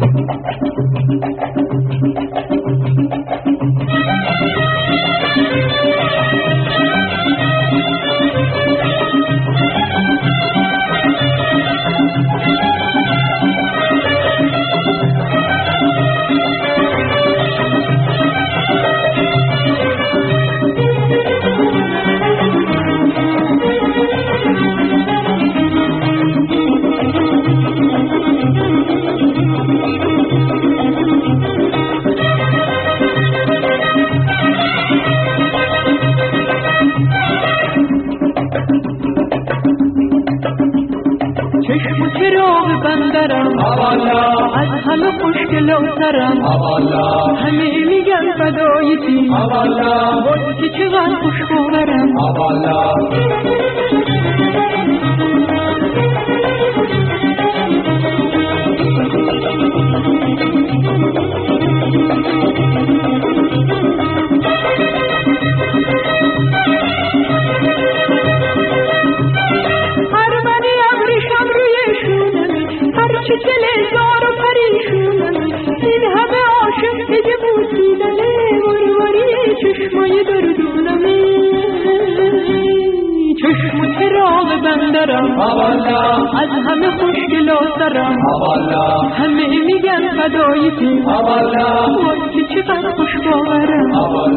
چشم چراغ بندرم از همه خوشگل و سرم همه میگن فدایتی وای که چقدر خوشگوارم چه چلزار و پریشونم این همه عاشق دیگه بوسیدنه وروری چشمای دردونم چشم و چراغ بندرم از همه خوشگل و سرم همه میگن فدایتی وای که چقدر خوشگوارم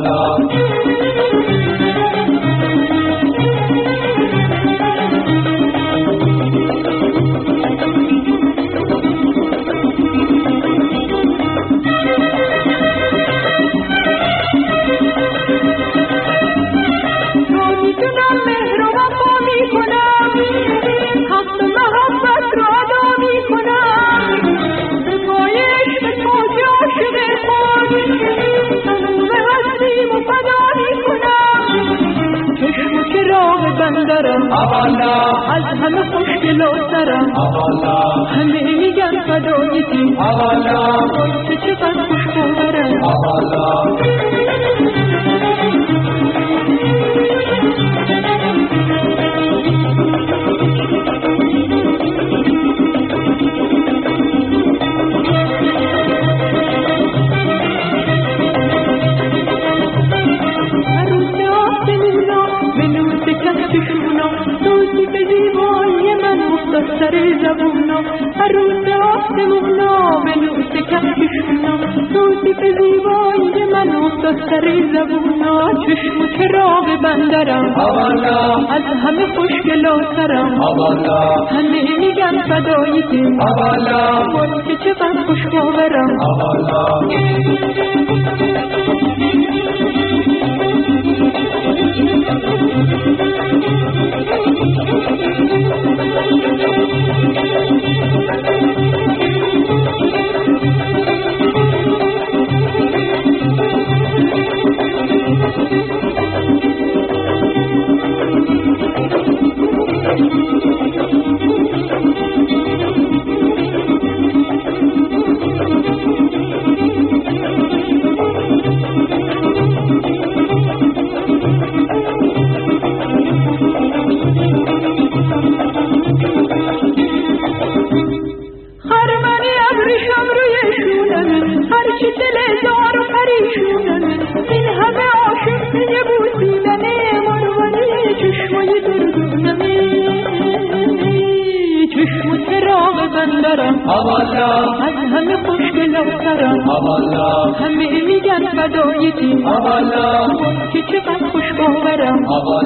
از همه خوشگل و سرم همه میگن فدایتی وای که چقدر خوشگوارم سر زبونا عروس آسمونا بلوس کفشونا توصیف زیبایی من افتاد سر زبونا چشم و چراغ بندرم از همه خوشگل و سرم همه میگن فدایتی وای که چقدر خوشگوارم این همه عاشق دیگه بوسیدنه مروری چشمای دردونمه چشم و چراغ بندرم از همه خوشگل و سرم همه میگن فدایتی که چقدر خوشگوارم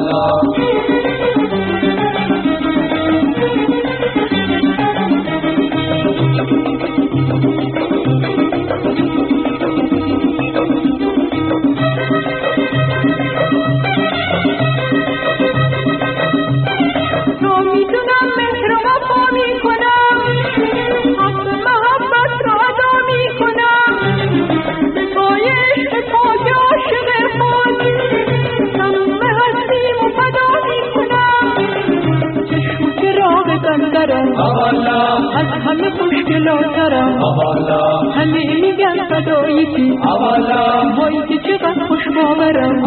از همه خوشگلاترم همه میگن فدایتی وای که چقدر خوشگوارم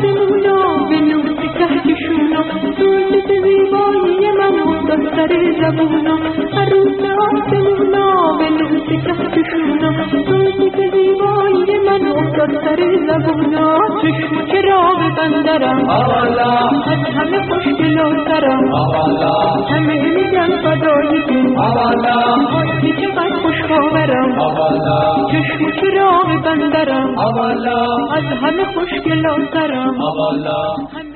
آسمونا به نور کهکشونا روی زیبایی من افتاد سر زبونا عروس آسمونا به نور کهکشونا روی زیبایی من افتاد سر زبونا چشم چراغ بندرم از همه خوشگلاترم همه میگن فدای تو آستی چقدر خوشخاورم چشم چراغ بندرم از همه خوشگلاترم